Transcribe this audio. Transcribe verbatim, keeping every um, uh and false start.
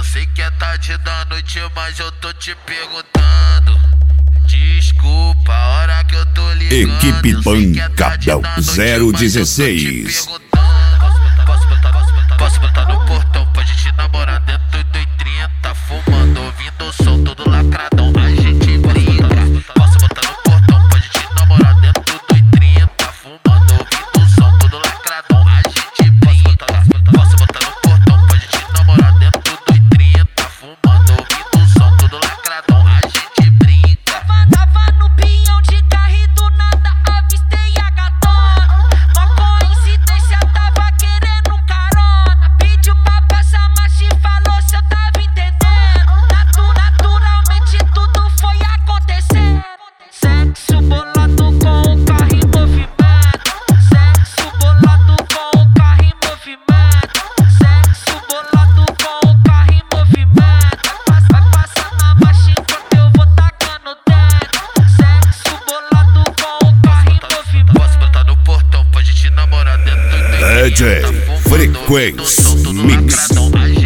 sei que é tarde da noite, mas eu tô te perguntando. Desculpa a hora que eu tô ligando. Equipe Pancadão zero dezesseis. Posso botar, posso botar, posso botar no portão pra gente namorar dentro do trinta, fumando, ouvindo o som todo lacradão, a gente brinca. Posso botar no portão pra gente namorar dentro do trinta, fumando, ouvindo o som todo lacradão, a gente brinca. Posso botar no portão pra gente namorar dentro do trinta, fumando, ouvindo o som todo lacradão, a gente brinca. Tava no pinhão de carro e do nada avistei a gatona. Uma coincidência, tava querendo carona. Pediu pra passar, mas te falou se eu tava entendendo. Natu, naturalmente tudo foi acontecendo. Sexo bolado com o carro em movimento. Sexo bolado com o carro em movimento. Sexo bolado com o carro em movimento. Vai passar na marcha enquanto eu vou tacando dentro. Sexo bolado com o carro em movimento. Posso botar no portão pra gente namorar dentro do D J Frequência Mix.